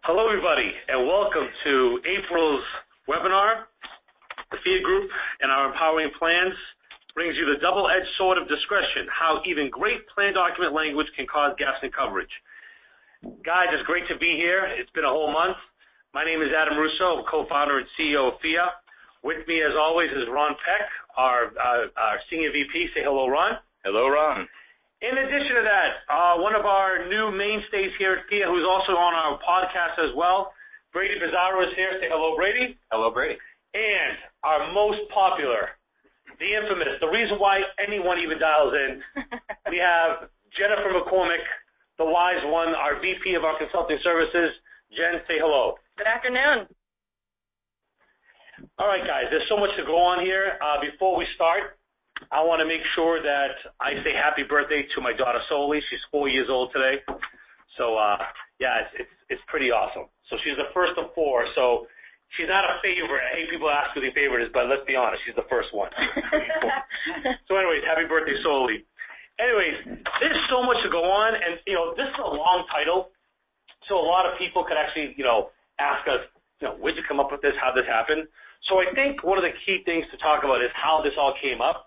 Hello, everybody, and welcome to April's webinar. The FIA Group and our Empowering Plans brings you the double-edged sword of discretion, how even great plan document language can cause gaps in coverage. Guys, it's great to be here. It's been a whole month. My name is Adam Russo, co-founder and CEO of FIA. With me, as always, is Ron Peck, our Senior VP. Say hello, Ron. Hello, Ron. In addition to that, one of our new mainstays here at FIA, who's also on our podcast as well, Brady Pizarro is here. Say hello, Brady. Hello, Brady. And our most popular, the infamous, the reason why anyone even dials in, we have Jennifer McCormick, the wise one, our VP of our consulting services. Jen, say hello. Good afternoon. All right, guys, there's so much to go on here. Before we start, I want to make sure that I say happy birthday to my daughter Soli. She's 4 years old today. So, it's pretty awesome. So she's the first of four. So she's not a favorite. I hate people ask who the favorite is, but let's be honest, she's the first one. So anyways, happy birthday, Soli. Anyways, there's so much to go on, and, this is a long title. So a lot of people could actually, ask us, where'd you come up with this? How'd this happen? So I think one of the key things to talk about is how this all came up.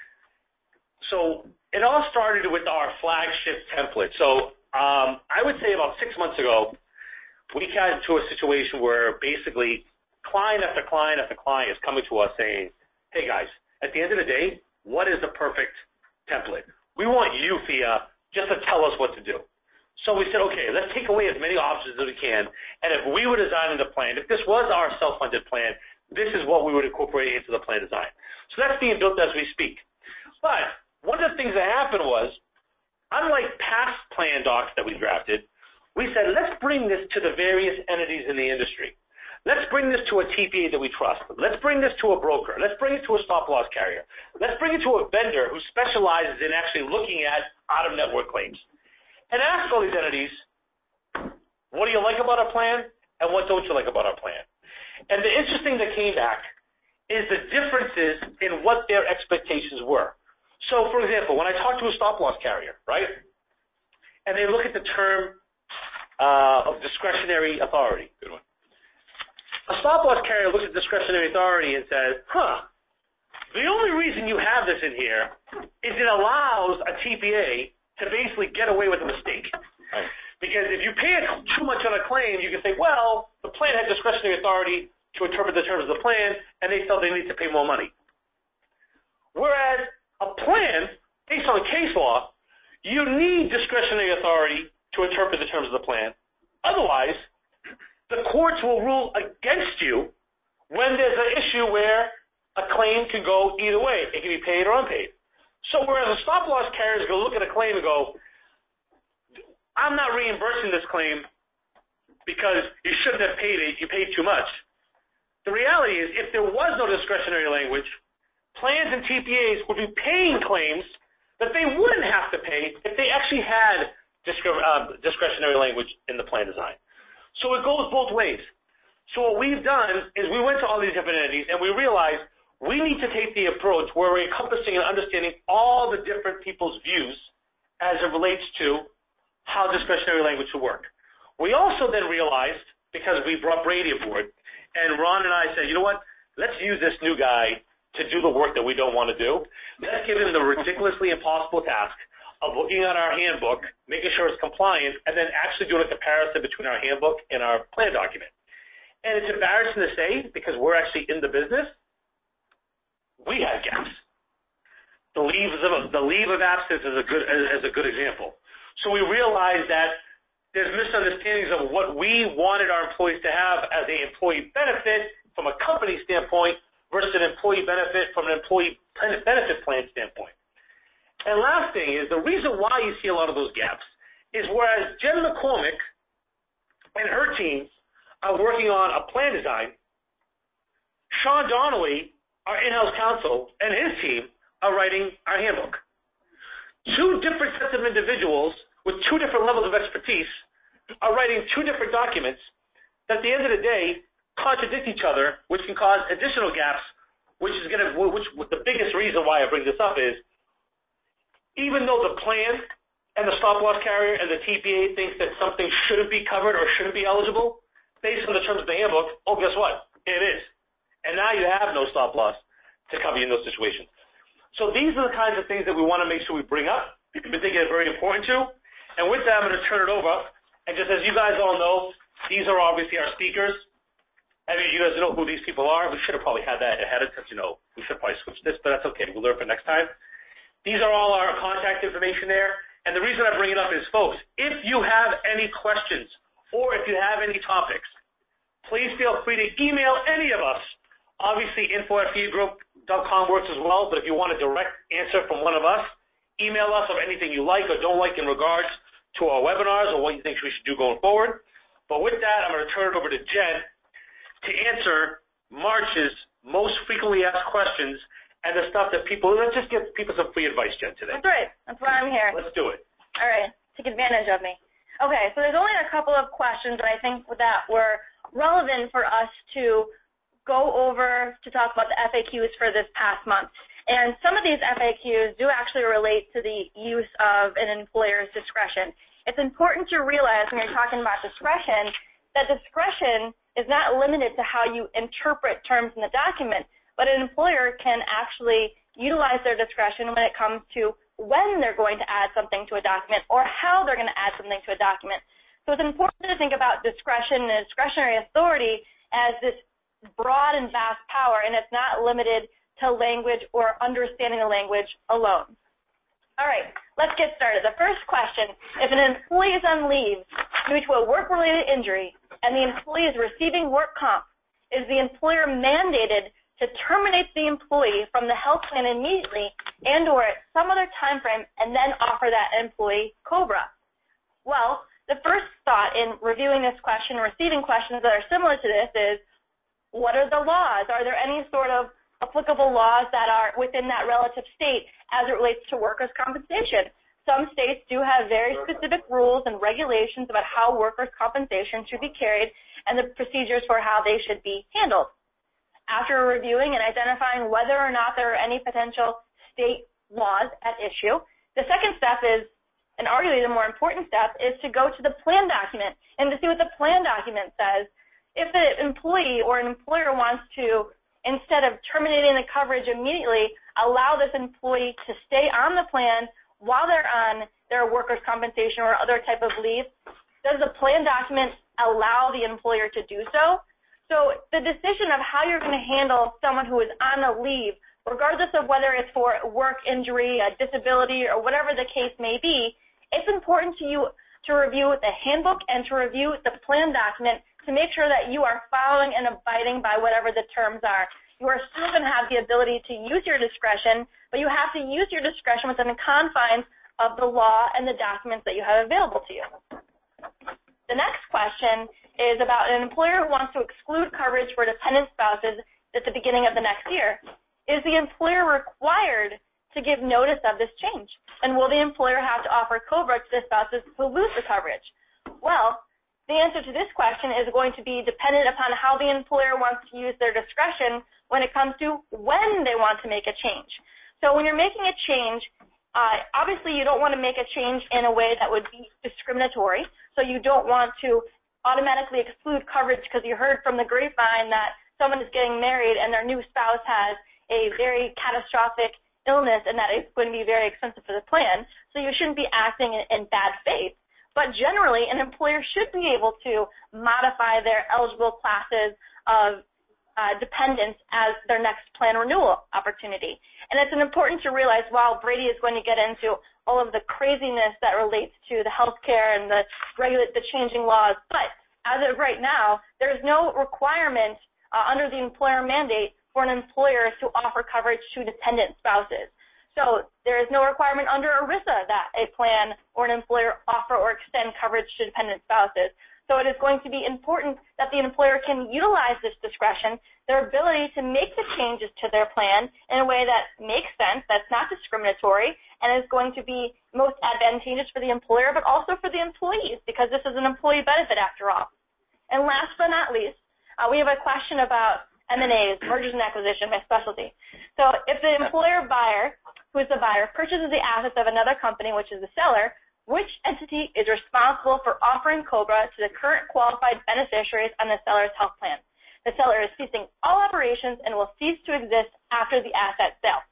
So it all started with our flagship template. So I would say about 6 months ago, we got into a situation where basically client after client after client is coming to us saying, hey guys, at the end of the day, what is the perfect template? We want you, FIA, just to tell us what to do. So we said, okay, let's take away as many options as we can. And if we were designing the plan, if this was our self-funded plan, this is what we would incorporate into the plan design. So that's being built as we speak. But one of the things that happened was, unlike past plan docs that we drafted, we said, let's bring this to the various entities in the industry. Let's bring this to a TPA that we trust. Let's bring this to a broker. Let's bring it to a stop-loss carrier. Let's bring it to a vendor who specializes in actually looking at out-of-network claims. And ask all these entities, what do you like about our plan, and what don't you like about our plan? And the interesting that came back is the differences in what their expectations were. So, for example, when I talk to a stop-loss carrier, right, and they look at the term of discretionary authority. Good one. A stop-loss carrier looks at discretionary authority and says, the only reason you have this in here is it allows a TPA to basically get away with a mistake. Right. Because if you pay too much on a claim, you can say, well, the plan had discretionary authority to interpret the terms of the plan, and they felt they need to pay more money. Whereas a plan, based on case law, you need discretionary authority to interpret the terms of the plan. Otherwise, the courts will rule against you when there's an issue where a claim can go either way. It can be paid or unpaid. So whereas a stop-loss carrier is going to look at a claim and go, I'm not reimbursing this claim because you shouldn't have paid it, you paid too much. The reality is, if there was no discretionary language, plans and TPAs would be paying claims that they wouldn't have to pay if they actually had discretionary language in the plan design. So it goes both ways. So what we've done is we went to all these different entities and we realized we need to take the approach where we're encompassing and understanding all the different people's views as it relates to how discretionary language should work. We also then realized, because we brought Brady aboard, and Ron and I said, you know what, let's use this new guy to do the work that we don't want to do. Let's give him the ridiculously impossible task of looking at our handbook, making sure it's compliant, and then actually doing a comparison between our handbook and our plan document. And it's embarrassing to say, because we're actually in the business, we had gaps. The leave of absence is a good example. So we realized that there's misunderstandings of what we wanted our employees to have as an employee benefit from a company standpoint versus an employee benefit from an employee benefit plan standpoint. And last thing is, the reason why you see a lot of those gaps is whereas Jen McCormick and her team are working on a plan design, Sean Donnelly, our in-house counsel, and his team are writing our handbook. Two different sets of individuals with two different levels of expertise are writing two different documents that at the end of the day contradict each other, which can cause additional gaps, which the biggest reason why I bring this up is, even though the plan and the stop-loss carrier and the TPA thinks that something shouldn't be covered or shouldn't be eligible, based on the terms of the handbook, oh, guess what? It is. And now you have no stop loss to cover you in those situations. So these are the kinds of things that we want to make sure we bring up. We think it's very important to. And with that, I'm going to turn it over. And just as you guys all know, these are obviously our speakers. I mean, you guys know who these people are. We should have probably had that ahead of time. We should probably switch this, but that's okay. We'll learn for next time. These are all our contact information there. And the reason I bring it up is, folks, if you have any questions or if you have any topics, please feel free to email any of us. Obviously, info@fiagroup.com works as well, but if you want a direct answer from one of us, email us of anything you like or don't like in regards to our webinars or what you think we should do going forward. But with that, I'm going to turn it over to Jen to answer March's most frequently asked questions and the stuff that let's just give people some free advice, Jen, today. That's right. That's why I'm here. Let's do it. All right. Take advantage of me. Okay, so there's only a couple of questions that I think that were relevant for us to go over to talk about the FAQs for this past month. And some of these FAQs do actually relate to the use of an employer's discretion. It's important to realize when you're talking about discretion that discretion is not limited to how you interpret terms in the document, but an employer can actually utilize their discretion when it comes to when they're going to add something to a document or how they're going to add something to a document. So it's important to think about discretion and discretionary authority as this broad and vast power, and it's not limited to language or understanding the language alone. All right, let's get started. The first question, if an employee is on leave due to a work-related injury and the employee is receiving work comp, is the employer mandated to terminate the employee from the health plan immediately and or at some other time frame and then offer that employee COBRA? Well, the first thought in reviewing this question, receiving questions that are similar to this is, what are the laws? Are there any sort of applicable laws that are within that relative state as it relates to workers' compensation? Some states do have very specific rules and regulations about how workers' compensation should be carried and the procedures for how they should be handled. After reviewing and identifying whether or not there are any potential state laws at issue, the second step is, and arguably the more important step, is to go to the plan document and to see what the plan document says. If the employee or an employer wants to, instead of terminating the coverage immediately, allow this employee to stay on the plan while they're on their workers' compensation or other type of leave, does the plan document allow the employer to do so? So the decision of how you're going to handle someone who is on a leave, regardless of whether it's for work injury, a disability, or whatever the case may be, it's important to you to review the handbook and to review the plan document to make sure that you are following and abiding by whatever the terms are. You are still going to have the ability to use your discretion, but you have to use your discretion within the confines of the law and the documents that you have available to you. The next question is about an employer who wants to exclude coverage for dependent spouses at the beginning of the next year. Is the employer required to give notice of this change? And will the employer have to offer COBRA to the spouses who lose the coverage? Well, the answer to this question is going to be dependent upon how the employer wants to use their discretion when it comes to when they want to make a change. So when you're making a change, obviously you don't want to make a change in a way that would be discriminatory. So you don't want to automatically exclude coverage because you heard from the grapevine that someone is getting married and their new spouse has a very catastrophic illness and that it's going to be very expensive for the plan. So you shouldn't be acting in bad faith. But generally, an employer should be able to modify their eligible classes of dependents as their next plan renewal opportunity. And it's important to realize while Brady is going to get into all of the craziness that relates to the health care and the changing laws, but as of right now, there's no requirement under the employer mandate for an employer to offer coverage to dependent spouses. So there is no requirement under ERISA that a plan or an employer offer or extend coverage to dependent spouses. So it is going to be important that the employer can utilize this discretion, their ability to make the changes to their plan in a way that makes sense, that's not discriminatory, and is going to be most advantageous for the employer, but also for the employees, because this is an employee benefit after all. And last but not least, we have a question about M&As, mergers and acquisition by specialty. So if the employer buyer, who is the buyer, purchases the assets of another company, which is the seller, which entity is responsible for offering COBRA to the current qualified beneficiaries on the seller's health plan. The seller is ceasing all operations and will cease to exist after the asset sale.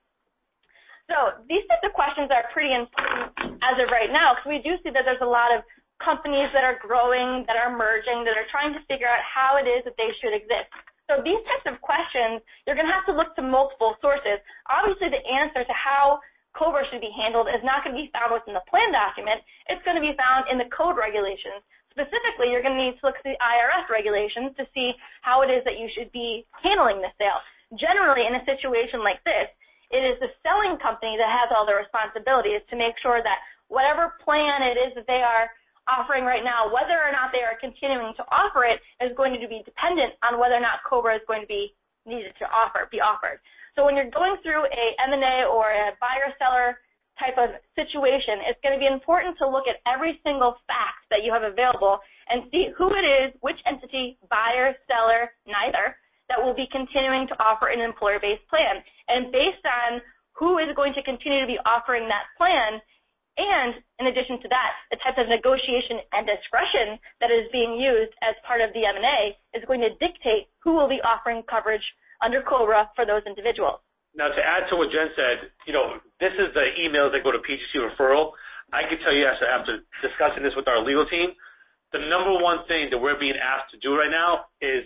So these types of questions are pretty important as of right now, because we do see that there's a lot of companies that are growing, that are merging, that are trying to figure out how it is that they should exist. So these types of questions, you're going to have to look to multiple sources. Obviously, the answer to how COBRA should be handled is not going to be found within the plan document. It's going to be found in the code regulations. Specifically, you're going to need to look at the IRS regulations to see how it is that you should be handling the sale. Generally, in a situation like this, it is the selling company that has all the responsibilities to make sure that whatever plan it is that they are offering right now, whether or not they are continuing to offer it, is going to be dependent on whether or not COBRA is going to be needed to be offered. So when you're going through a M&A or a buyer-seller type of situation, it's going to be important to look at every single fact that you have available and see who it is, which entity, buyer, seller, neither, that will be continuing to offer an employer-based plan. And based on who is going to continue to be offering that plan, and in addition to that, the type of negotiation and discretion that is being used as part of the M&A is going to dictate who will be offering coverage under COBRA for those individuals. Now, to add to what Jen said, this is the emails that go to PGC referral. I can tell you, after discussing this with our legal team, the number one thing that we're being asked to do right now is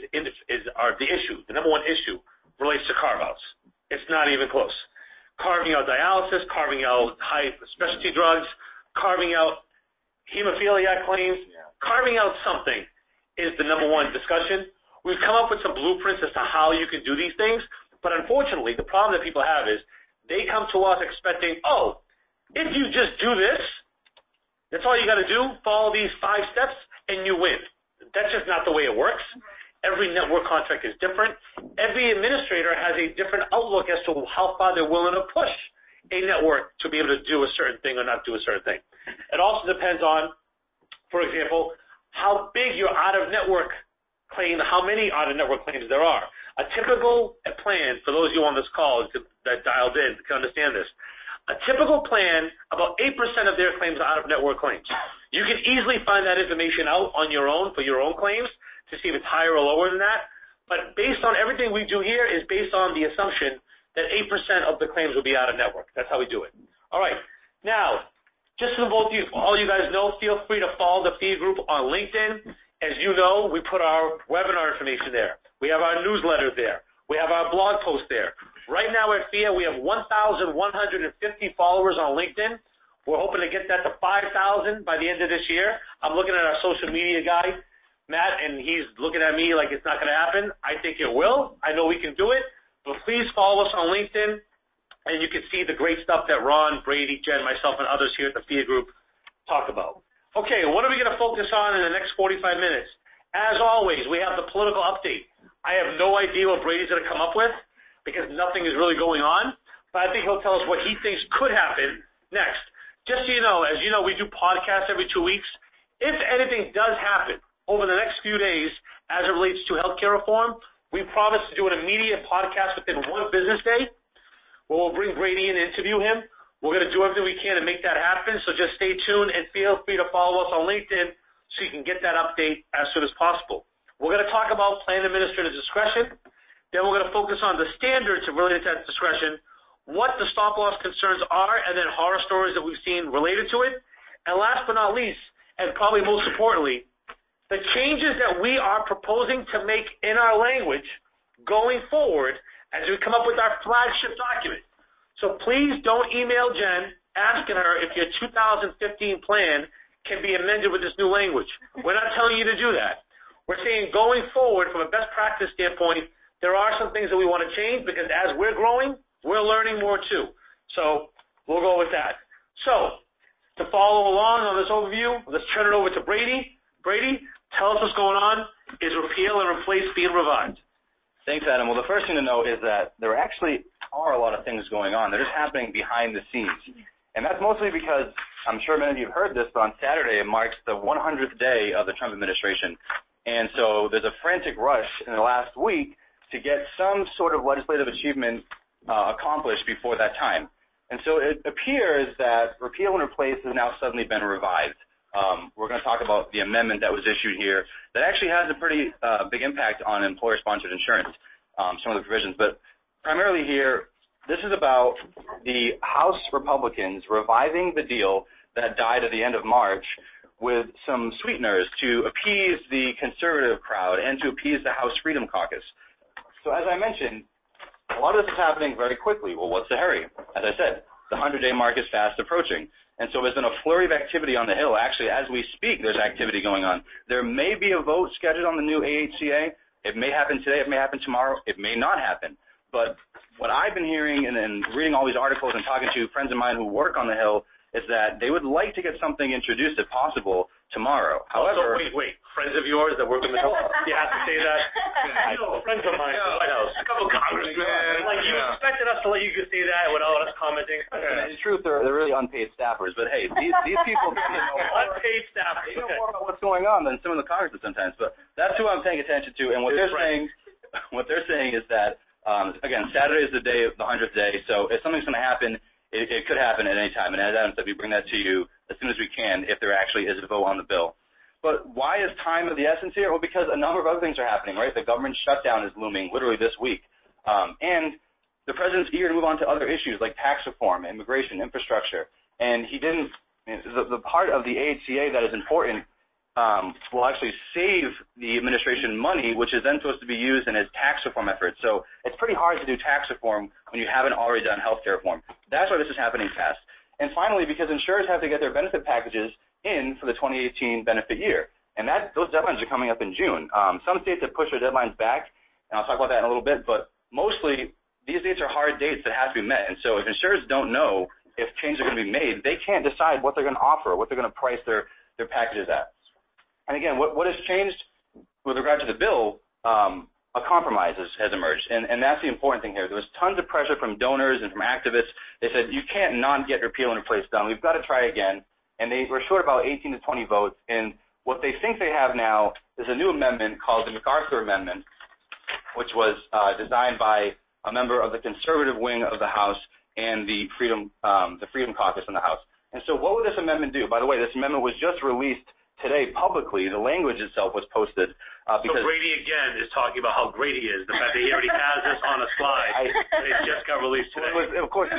the issue. The number one issue relates to carve-outs. It's not even close. Carving out dialysis, carving out high specialty drugs, carving out hemophilia claims, carving out something is the number one discussion. We've come up with some blueprints as to how you can do these things, but unfortunately, the problem that people have is they come to us expecting, if you just do this, that's all you got to do, follow these 5 steps, and you win. That's just not the way it works. Every network contract is different. Every administrator has a different outlook as to how far they're willing to push a network to be able to do a certain thing or not do a certain thing. It also depends on, for example, how big your out-of-network claim, how many out-of-network claims there are. A typical plan, for those of you on this call that dialed in can understand this, a typical plan, about 8% of their claims are out-of-network claims. You can easily find that information out on your own for your own claims to see if it's higher or lower than that. But based on everything we do here is based on the assumption that 8% of the claims will be out-of-network. That's how we do it. All right. Now, just so all you guys know, feel free to follow the FIA group on LinkedIn. As you know, we put our webinar information there. We have our newsletter there. We have our blog post there. Right now at FIA, we have 1,150 followers on LinkedIn. We're hoping to get that to 5,000 by the end of this year. I'm looking at our social media guy, Matt, and he's looking at me like it's not going to happen. I think it will. I know we can do it. But please follow us on LinkedIn, and you can see the great stuff that Ron, Brady, Jen, myself, and others here at the FIA group talk about. Okay, what are we going to focus on in the next 45 minutes? As always, we have the political update. I have no idea what Brady's going to come up with because nothing is really going on, but I think he'll tell us what he thinks could happen next. Just so you know, as you know, we do podcasts every 2 weeks. If anything does happen over the next few days as it relates to healthcare reform, we promise to do an immediate podcast within 1 business day where we'll bring Brady in and interview him. We're going to do everything we can to make that happen, so just stay tuned and feel free to follow us on LinkedIn so you can get that update as soon as possible. We're going to talk about plan administrative discretion. Then we're going to focus on the standards related to that discretion, what the stop-loss concerns are, and then horror stories that we've seen related to it. And last but not least, and probably most importantly, the changes that we are proposing to make in our language going forward as we come up with our flagship document. So please don't email Jen asking her if your 2015 plan can be amended with this new language. We're not telling you to do that. We're saying going forward from a best practice standpoint, there are some things that we want to change because as we're growing, we're learning more too. So we'll go with that. So to follow along on this overview, let's turn it over to Brady. Brady, tell us what's going on. Is repeal and replace being revived? Thanks, Adam. Well, the first thing to know is that there actually are a lot of things going on. They're just happening behind the scenes. And that's mostly because, I'm sure many of you have heard this, but on Saturday it marks the 100th day of the Trump administration. And so there's a frantic rush in the last week to get some sort of legislative achievement accomplished before that time. And so it appears that repeal and replace has now suddenly been revived. We're going to talk about the amendment that was issued here that actually has a pretty big impact on employer-sponsored insurance, some of the provisions. But primarily here, this is about the House Republicans reviving the deal that died at the end of March with some sweeteners to appease the conservative crowd and to appease the House Freedom Caucus. So as I mentioned, a lot of this is happening very quickly. Well, what's the hurry? As I said, the 100-day mark is fast approaching. And so there's been a flurry of activity on the Hill. Actually, as we speak, there's activity going on. There may be a vote scheduled on the new AHCA. It may happen today. It may happen tomorrow. It may not happen. But what I've been hearing and reading all these articles and talking to friends of mine who work on the Hill is that they would like to get something introduced, if possible, tomorrow. However, wait. Friends of yours that work in the Hill? You have to say that? Friends of mine in the White House. A couple congressmen. Like, you expected us to let you say that without us commenting? In truth, they're really unpaid staffers. But, hey, these people unpaid staffers. They know more about what's going on than some of the congressmen sometimes. But that's who I'm paying attention to. And what they're saying is that, again, Saturday is the day of the 100th day. So if something's going to happen, it could happen at any time. And as Adam said, we bring that to you as soon as we can if there actually is a vote on the bill. But why is time of the essence here? Well, because a number of other things are happening, right? The government shutdown is looming literally this week. And the president's eager to move on to other issues like tax reform, immigration, infrastructure. And he didn't – the part of the AHCA that is important will actually save the administration money, which is then supposed to be used in his tax reform efforts. So it's pretty hard to do tax reform when you haven't already done health care reform. That's why this is happening fast. And finally, because insurers have to get their benefit packages in for the 2018 benefit year. And those deadlines are coming up in June. Some states have pushed their deadlines back, and I'll talk about that in a little bit, but mostly these dates are hard dates that have to be met. And so if insurers don't know if changes are going to be made, they can't decide what they're going to offer, what they're going to price their packages at. And again, what has changed with regard to the bill, a compromise has emerged. And that's the important thing here. There was tons of pressure from donors and from activists. They said, you can't not get repeal and replace done. We've got to try again. And they were short about 18 to 20 votes. And what they think they have now is a new amendment called the MacArthur Amendment, which was designed by a member of the conservative wing of the House and the Freedom Caucus in the House. And so what would this amendment do? By the way, this amendment was just released today publicly. The language itself was posted. Because so Brady again is talking about how great he is. The fact that he already has this on a slide. It just got released today. Of course,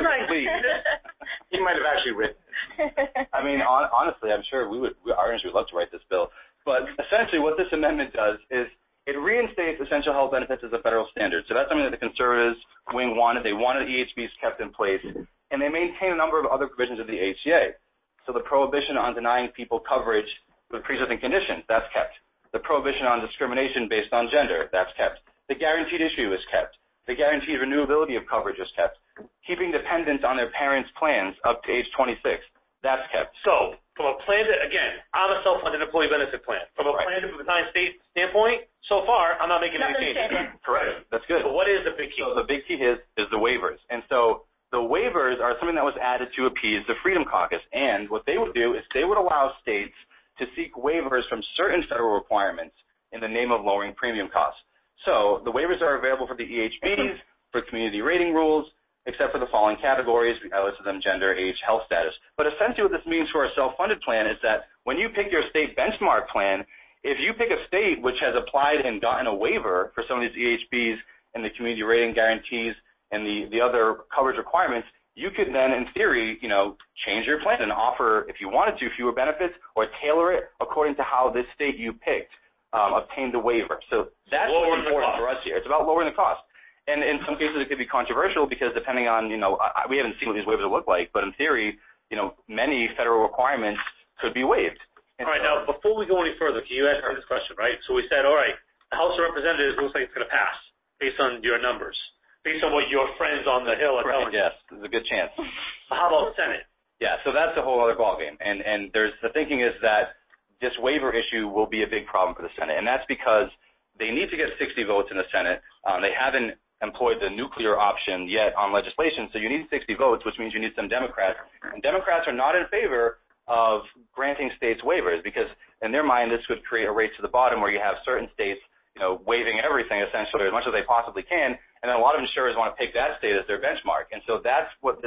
he might have actually written it. I mean, honestly, I'm sure our industry would love to write this bill. But essentially what this amendment does is it reinstates essential health benefits as a federal standard. So that's something that the conservatives wing wanted. They wanted EHBs kept in place. And they maintain a number of other provisions of the AHCA. So the prohibition on denying people coverage with pre-existing conditions, that's kept. The prohibition on discrimination based on gender, that's kept. The guaranteed issue is kept. The guaranteed renewability of coverage is kept. Keeping dependents on their parents' plans up to age 26, that's kept. So, from a plan to, again, I'm a self-funded employee benefit plan. From a plan to design state standpoint, so far, I'm not making any changes. Correct. That's good. So what is the big key? So the big key is the waivers. And so the waivers are something that was added to appease the Freedom Caucus. And what they would do is they would allow states to seek waivers from certain federal requirements in the name of lowering premium costs. So the waivers are available for the EHBs, for community rating rules, except for the following categories. I listed them: gender, age, health status. But essentially what this means for a self-funded plan is that when you pick your state benchmark plan, if you pick a state which has applied and gotten a waiver for some of these EHBs and the community rating guarantees and the other coverage requirements, you could then, in theory, change your plan and offer, if you wanted to, fewer benefits or tailor it according to how this state you picked obtained the waiver. So that's what's important for us here. It's about lowering the cost. And in some cases it could be controversial because depending on, we haven't seen what these waivers look like, but in theory, many federal requirements could be waived. And all right, now, before we go any further, can you answer this question, right? So we said, all right, the House of Representatives looks like it's going to pass based on your numbers. Based on what your friends on the Hill are telling you. Yes, there's a good chance. How about Senate? Yeah, so that's a whole other ballgame. And the thinking is that this waiver issue will be a big problem for the Senate. And that's because they need to get 60 votes in the Senate. They haven't employed the nuclear option yet on legislation, so you need 60 votes, which means you need some Democrats. And Democrats are not in favor of granting states waivers because in their mind this would create a race to the bottom where you have certain states waiving everything essentially as much as they possibly can, and then a lot of insurers want to pick that state as their benchmark. And so that's what this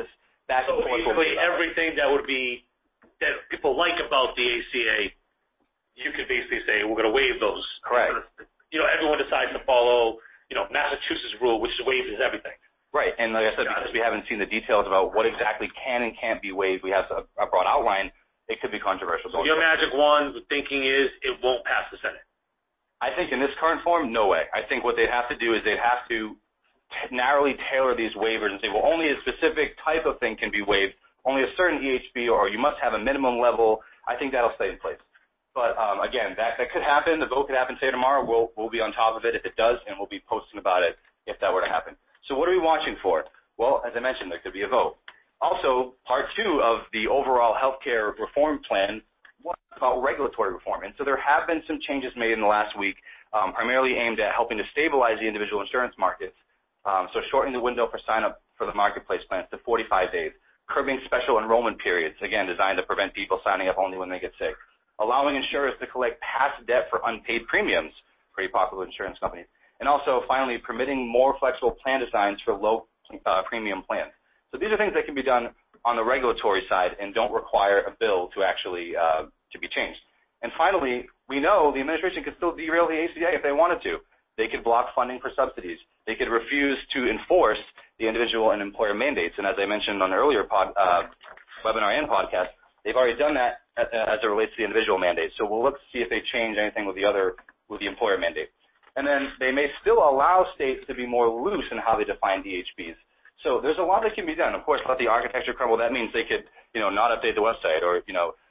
back and forth. So basically everything that people like about the ACA, you could basically say we're going to waive those. Correct. Everyone decides to follow, Massachusetts rule, which waives everything. Right, and like I said, because we haven't seen the details about what exactly can and can't be waived, we have a broad outline. It could be controversial. So your magic wand thinking is it won't pass the Senate. I think in this current form, no way. I think what they'd have to do is they'd have to narrowly tailor these waivers and say, well, only a specific type of thing can be waived, only a certain EHB, or you must have a minimum level. I think that'll stay in place. But again, that could happen. The vote could happen today, tomorrow. We'll be on top of it if it does, and we'll be posting about it if that were to happen. So what are we watching for? Well, as I mentioned, there could be a vote. Also, part 2 of the overall healthcare reform plan was about regulatory reform. And so there have been some changes made in the last week, primarily aimed at helping to stabilize the individual insurance markets. So shortening the window for sign-up for the marketplace plans to 45 days, curbing special enrollment periods, again, designed to prevent people signing up only when they get sick, allowing insurers to collect past debt for unpaid premiums, pretty popular with insurance companies, and also, finally, permitting more flexible plan designs for low premium plans. So these are things that can be done on the regulatory side and don't require a bill to actually to be changed. And finally, we know the administration could still derail the ACA if they wanted to. They could block funding for subsidies. They could refuse to enforce the individual and employer mandates. And as I mentioned on an earlier webinar and podcast, they've already done that as it relates to the individual mandate. So we'll look to see if they change anything with the employer mandate. And then they may still allow states to be more loose in how they define DHBs. So there's a lot that can be done. Of course, let the architecture crumble. That means they could, not update the website or,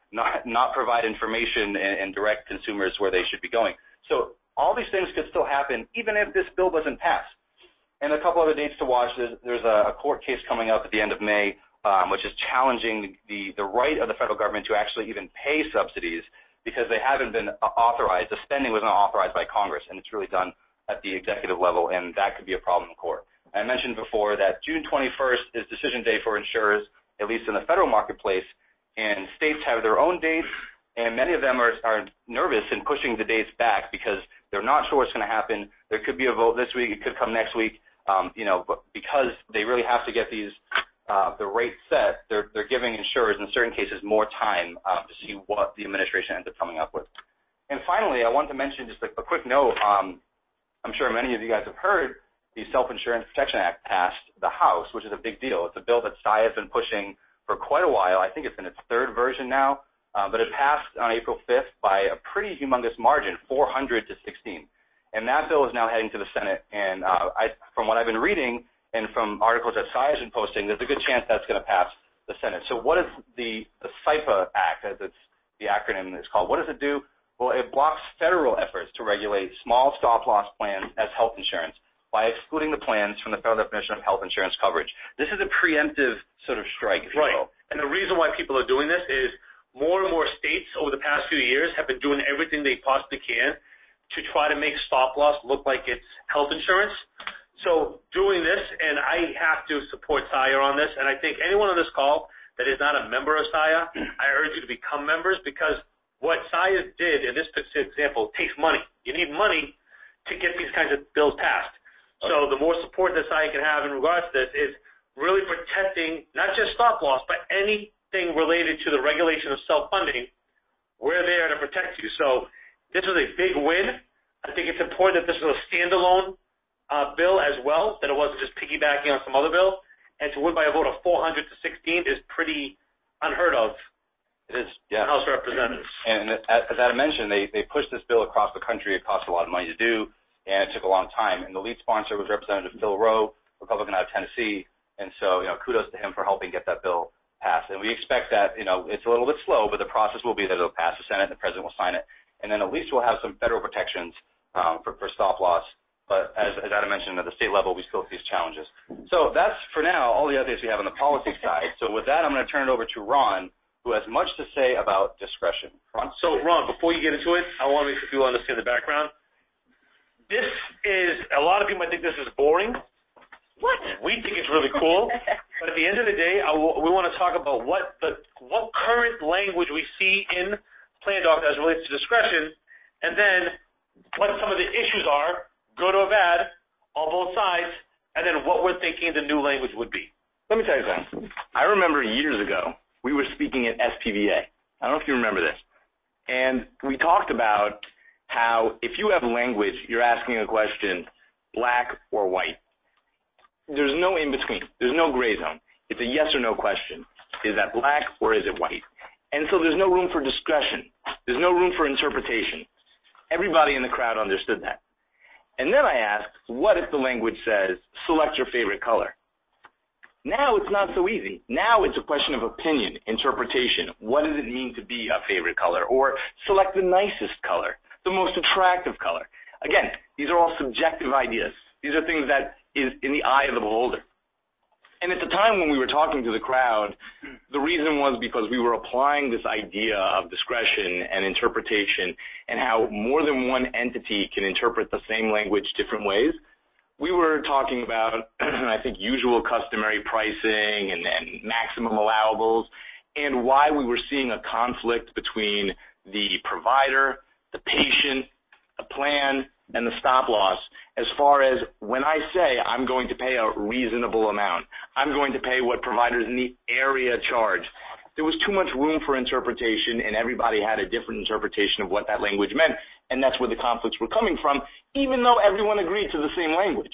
not provide information and direct consumers where they should be going. So all these things could still happen even if this bill doesn't pass. And a couple other dates to watch. There's a court case coming up at the end of May, which is challenging the right of the federal government to actually even pay subsidies because they haven't been authorized. The spending was not authorized by Congress, and it's really done at the executive level, and that could be a problem in court. I mentioned before that June 21st is decision day for insurers, at least in the federal marketplace, and states have their own dates, and many of them are nervous in pushing the dates back because they're not sure what's going to happen. There could be a vote this week. It could come next week, but because they really have to get these the rate set, they're giving insurers in certain cases more time to see what the administration ends up coming up with. And finally, I wanted to mention just a quick note. I'm sure many of you guys have heard the Self-Insurance Protection Act passed the House, which is a big deal. It's a bill that SI has been pushing for quite a while. I think it's in its 3rd version now, but it passed on April 5th by a pretty humongous margin, 400 to 16. And that bill is now heading to the Senate. And from what I've been reading and from articles that SI has been posting, there's a good chance that's going to pass the Senate. So what is the SIPA Act, as the acronym is called? What does it do? Well, it blocks federal efforts to regulate small stop-loss plans as health insurance by excluding the plans from the federal definition of health insurance coverage. This is a preemptive sort of strike, if you will. And the reason why people are doing this is more and more states over the past few years have been doing everything they possibly can to try to make stop-loss look like it's health insurance. So doing this, and I have to support SIA on this, and I think anyone on this call that is not a member of SIA, I urge you to become members because what SIA did in this specific example takes money. You need money to get these kinds of bills passed. So the more support that SIA can have in regards to this is really protecting not just stop loss, but anything related to the regulation of self-funding. We're there to protect you. So this was a big win. I think it's important that this was a standalone bill as well, that it wasn't just piggybacking on some other bill. And to win by a vote of 400 to 16 is pretty unheard of. It is, yeah. House of Representatives. And as I mentioned, they pushed this bill across the country. It cost a lot of money to do, and it took a long time. And the lead sponsor was Representative Phil Rowe, Republican out of Tennessee. And so, kudos to him for helping get that bill passed. And we expect that, it's a little bit slow, but the process will be that it'll pass the Senate and the President will sign it. And then at least we'll have some federal protections for stop loss. But as Adam mentioned, at the state level, we still face challenges. So that's, for now, all the updates we have on the policy side. So with that, I'm going to turn it over to Ron, who has much to say about discretion. Ron? So, Ron, before you get into it, I want to make sure people understand the background. This is, a lot of people might think this is boring. What? We think it's really cool. But at the end of the day, we want to talk about what current language we see in plan doc as it relates to discretion, and then what some of the issues are, good or bad, on both sides, and then what we're thinking the new language would be. Let me tell you something. I remember years ago, we were speaking at SPVA. I don't know if you remember this. And we talked about how if you have language, you're asking a question, black or white. There's no in between. There's no gray zone. It's a yes or no question. Is that black or is it white? And so there's no room for discretion. There's no room for interpretation. Everybody in the crowd understood that. And then I asked, what if the language says, select your favorite color? Now it's not so easy. Now it's a question of opinion, interpretation. What does it mean to be a favorite color? Or select the nicest color, the most attractive color. Again, these are all subjective ideas. These are things that is in the eye of the beholder. And at the time when we were talking to the crowd, the reason was because we were applying this idea of discretion and interpretation and how more than one entity can interpret the same language different ways. We were talking about, I think, usual customary pricing and maximum allowables and why we were seeing a conflict between the provider, the patient, the plan, and the stop loss as far as when I say I'm going to pay a reasonable amount, I'm going to pay what providers in the area charge. There was too much room for interpretation, and everybody had a different interpretation of what that language meant, and that's where the conflicts were coming from, even though everyone agreed to the same language.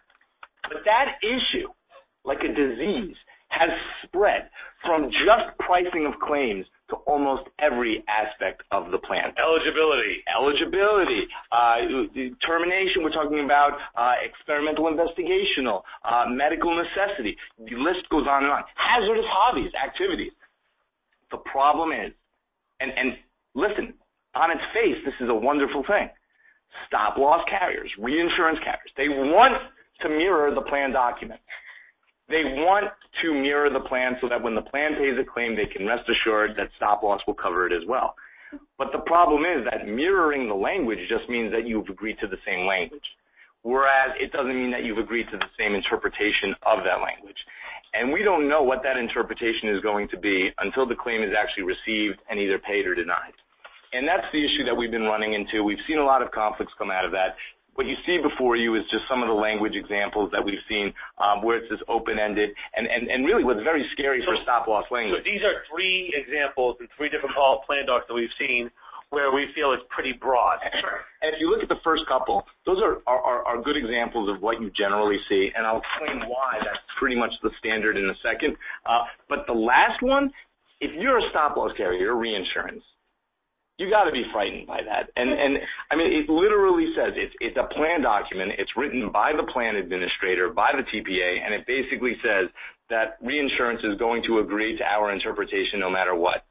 But that issue, like a disease, has spread from just pricing of claims to almost every aspect of the plan. Eligibility, termination, we're talking about experimental investigational, medical necessity. The list goes on and on. Hazardous hobbies, activities. The problem is, and listen, on its face, this is a wonderful thing. Stop-loss carriers, reinsurance carriers, they want to mirror the plan document. They want to mirror the plan so that when the plan pays a claim, they can rest assured that stop-loss will cover it as well. But the problem is that mirroring the language just means that you've agreed to the same language, whereas it doesn't mean that you've agreed to the same interpretation of that language. And we don't know what that interpretation is going to be until the claim is actually received and either paid or denied. And that's the issue that we've been running into. We've seen a lot of conflicts come out of that. What you see before you is just some of the language examples that we've seen where it's this open-ended and really what's very scary for stop-loss language. So these are three examples in three different plan docs that we've seen where we feel it's pretty broad. Sure. And if you look at the first couple, those are good examples of what you generally see, and I'll explain why that's pretty much the standard in a second. But the last one, if you're a stop-loss carrier, reinsurance, you got to be frightened by that. And I mean, it literally says it's a plan document. It's written by the plan administrator, by the TPA, and it basically says that reinsurance is going to agree to our interpretation no matter what.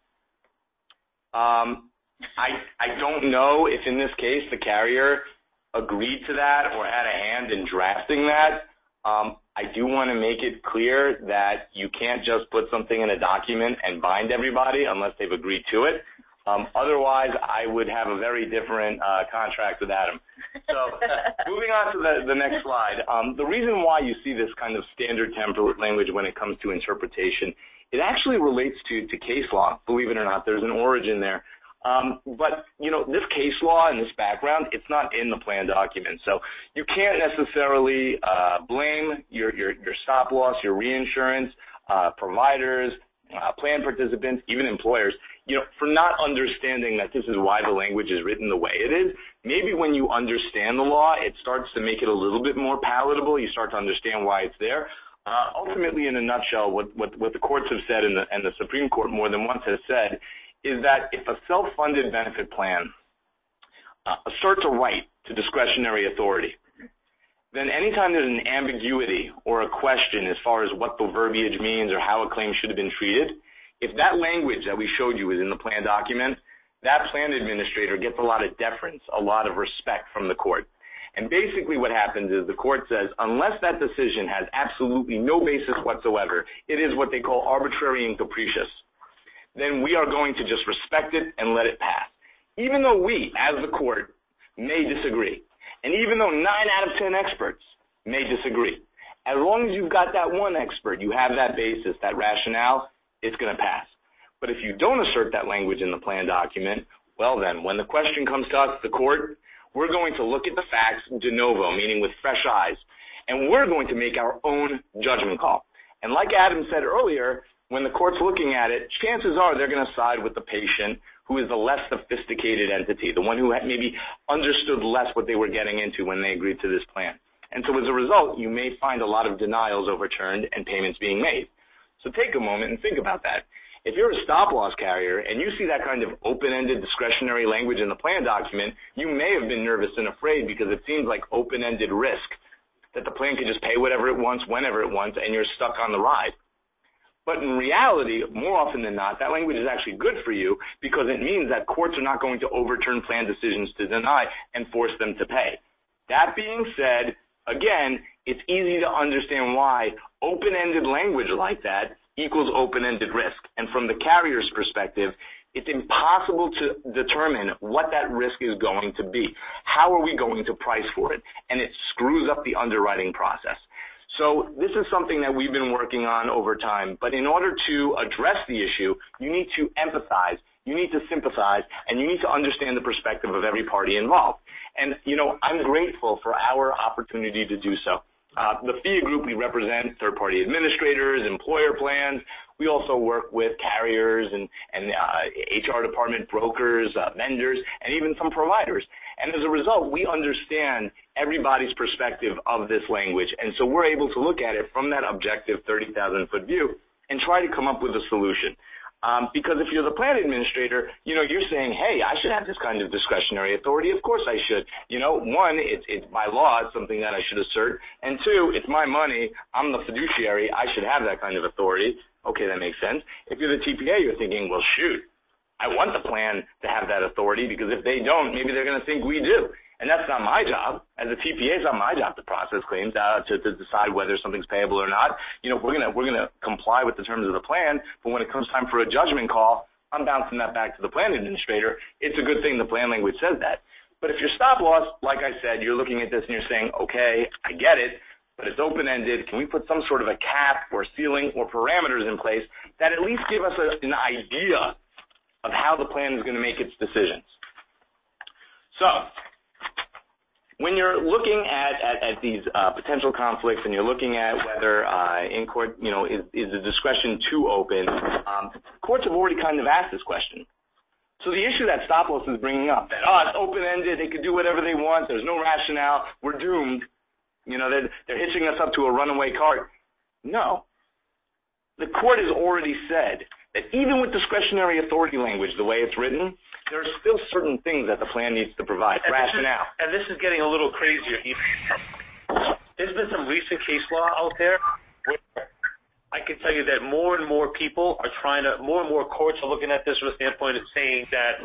I don't know if in this case the carrier agreed to that or had a hand in drafting that. I do want to make it clear that you can't just put something in a document and bind everybody unless they've agreed to it. Otherwise, I would have a very different contract with Adam. So moving on to the next slide. The reason why you see this kind of standard template language when it comes to interpretation, it actually relates to case law. Believe it or not, there's an origin there. But, you know, this case law and this background, it's not in the plan document. So you can't necessarily blame your stop loss, your reinsurance, providers, plan participants, even employers, you know, for not understanding that this is why the language is written the way it is. Maybe when you understand the law, it starts to make it a little bit more palatable. You start to understand why it's there. Ultimately, in a nutshell, what the courts have said and the Supreme Court more than once has said is that if a self-funded benefit plan asserts a right to discretionary authority, then anytime there's an ambiguity or a question as far as what the verbiage means or how a claim should have been treated, if that language that we showed you is in the plan document, that plan administrator gets a lot of deference, a lot of respect from the court. And basically what happens is the court says, unless that decision has absolutely no basis whatsoever, it is what they call arbitrary and capricious, then we are going to just respect it and let it pass. Even though we, as the court, may disagree. And even though 9 out of 10 experts may disagree, as long as you've got that one expert, you have that basis, that rationale, it's going to pass. But if you don't assert that language in the plan document, well then, when the question comes to us, the court, we're going to look at the facts de novo, meaning with fresh eyes, and we're going to make our own judgment call. And like Adam said earlier, when the court's looking at it, chances are they're going to side with the patient, who is the less sophisticated entity, the one who had maybe understood less what they were getting into when they agreed to this plan. And so as a result, you may find a lot of denials overturned and payments being made. So take a moment and think about that. If you're a stop-loss carrier and you see that kind of open-ended discretionary language in the plan document, you may have been nervous and afraid because it seems like open-ended risk, that the plan can just pay whatever it wants, whenever it wants, and you're stuck on the ride. But in reality, more often than not, that language is actually good for you because it means that courts are not going to overturn plan decisions to deny and force them to pay. That being said, again, it's easy to understand why open-ended language like that equals open-ended risk. And from the carrier's perspective, it's impossible to determine what that risk is going to be. How are we going to price for it? And it screws up the underwriting process. So this is something that we've been working on over time. But in order to address the issue, you need to empathize, you need to sympathize, and you need to understand the perspective of every party involved. And, I'm grateful for our opportunity to do so. The FIA group, we represent third-party administrators, employer plans. We also work with carriers and HR department brokers, vendors, and even some providers. And as a result, we understand everybody's perspective of this language. And so we're able to look at it from that objective 30,000-foot view and try to come up with a solution. Because if you're the plan administrator, you're saying, hey, I should have this kind of discretionary authority. Of course I should. One, it's by law. It's something that I should assert. And two, it's my money. I'm the fiduciary. I should have that kind of authority. Okay, that makes sense. If you're the TPA, you're thinking, well, shoot, I want the plan to have that authority because if they don't, maybe they're going to think we do. And that's not my job. As a TPA, it's not my job to process claims, to decide whether something's payable or not. We're gonna comply with the terms of the plan, but when it comes time for a judgment call, I'm bouncing that back to the plan administrator. It's a good thing the plan language says that. But if you're stop loss, like I said, you're looking at this and you're saying, okay, I get it, but it's open-ended. Can we put some sort of a cap or ceiling or parameters in place that at least give us an idea of how the plan is going to make its decisions? So when you're looking at these potential conflicts and you're looking at whether in court, is the discretion too open, courts have already kind of asked this question. So the issue that stop loss is bringing up, that, it's open-ended, they could do whatever they want, there's no rationale, we're doomed, they're hitching us up to a runaway cart. No. The court has already said that even with discretionary authority language, the way it's written, there are still certain things that the plan needs to provide, rationale. This is getting a little crazier. There's been some recent case law out there where I can tell you that more and more people are more and more courts are looking at this from a standpoint of saying that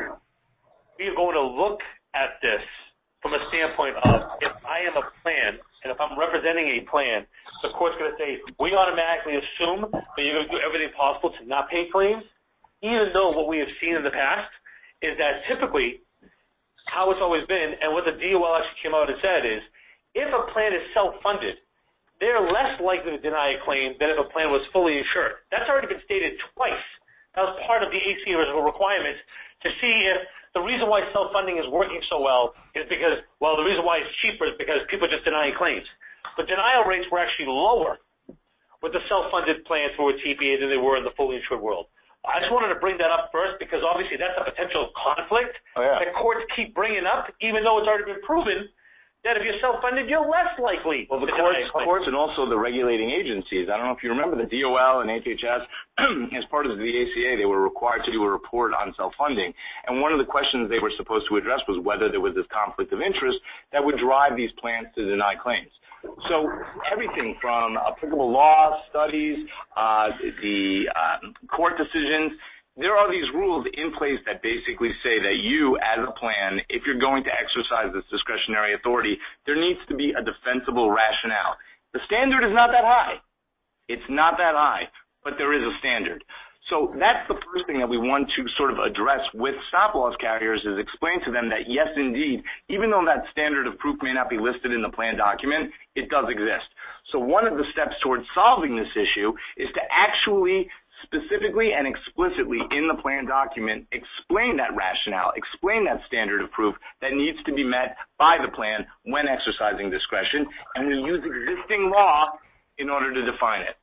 we are going to look at this from a standpoint of if I am a plan and if I'm representing a plan, the court's going to say, we automatically assume that you're going to do everything possible to not pay claims, even though what we have seen in the past is that typically how it's always been, and what the DOL actually came out and said is, if a plan is self-funded, they're less likely to deny a claim than if a plan was fully insured. That's already been stated twice. That was part of the ACA requirements to see if the reason why self-funding is working so well is because, the reason why it's cheaper is because people are just denying claims. But denial rates were actually lower with the self-funded plans for a TPA than they were in the fully insured world. I just wanted to bring that up first because obviously that's a potential conflict that courts keep bringing up, even though it's already been proven that if you're self-funded, you're less likely. Well, the courts and also the regulating agencies. I don't know if you remember the DOL and HHS, as part of the ACA, they were required to do a report on self-funding. And one of the questions they were supposed to address was whether there was this conflict of interest that would drive these plans to deny claims. So everything from applicable law, studies, the court decisions, there are these rules in place that basically say that you, as a plan, if you're going to exercise this discretionary authority, there needs to be a defensible rationale. The standard is not that high. It's not that high, but there is a standard. So that's the first thing that we want to sort of address with stop-loss carriers is explain to them that, yes, indeed, even though that standard of proof may not be listed in the plan document, it does exist. So one of the steps towards solving this issue is to actually specifically and explicitly in the plan document explain that rationale, explain that standard of proof that needs to be met by the plan when exercising discretion, and we use existing law in order to define it.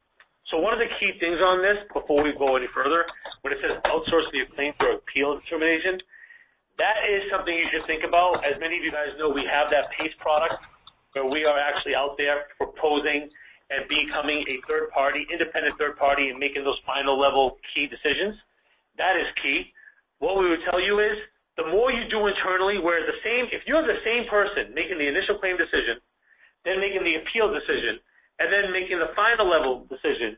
So one of the key things on this, before we go any further, when it says outsourcing your claim for appeal determination, that is something you should think about. As many of you guys know, we have that PACE product where we are actually out there proposing and becoming a third party, independent third party, and making those final level key decisions. That is key. What we would tell you is the more you do internally, where if you have the same person making the initial claim decision, then making the appeal decision, and then making the final level decision,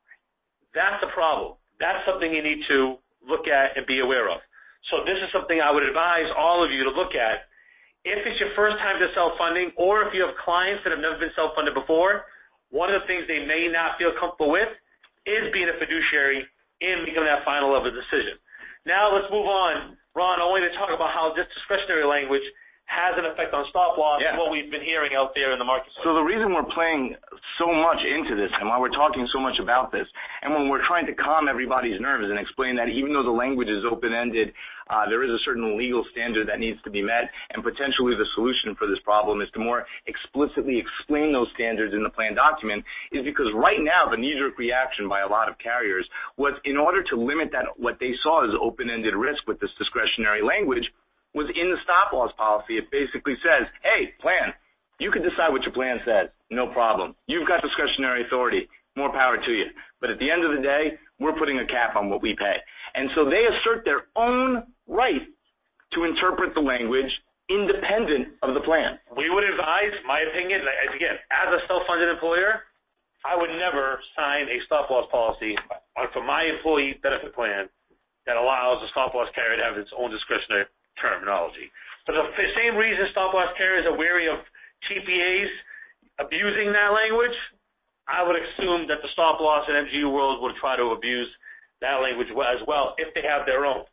that's a problem. That's something you need to look at and be aware of. So this is something I would advise all of you to look at. If it's your first time to self-funding, or if you have clients that have never been self-funded before, one of the things they may not feel comfortable with is being a fiduciary in making that final level decision. Now let's move on. Ron, I want you to talk about how this discretionary language has an effect on stop loss and what we've been hearing out there in the marketplace. So the reason we're playing so much into this and why we're talking so much about this, and when we're trying to calm everybody's nerves and explain that even though the language is open-ended, there is a certain legal standard that needs to be met, and potentially the solution for this problem is to more explicitly explain those standards in the plan document, is because right now the knee-jerk reaction by a lot of carriers was, in order to limit that what they saw as open-ended risk with this discretionary language, was in the stop loss policy. It basically says, hey, plan, you can decide what your plan says. No problem. You've got discretionary authority. More power to you. But at the end of the day, we're putting a cap on what we pay. And so they assert their own right to interpret the language independent of the plan. We would advise, my opinion, again, as a self-funded employer, I would never sign a stop loss policy for my employee benefit plan that allows the stop loss carrier to have its own discretionary terminology. For the same reason stop loss carriers are wary of TPAs abusing that language, I would assume that the stop loss and MGU world would try to abuse that language as well if they have their own.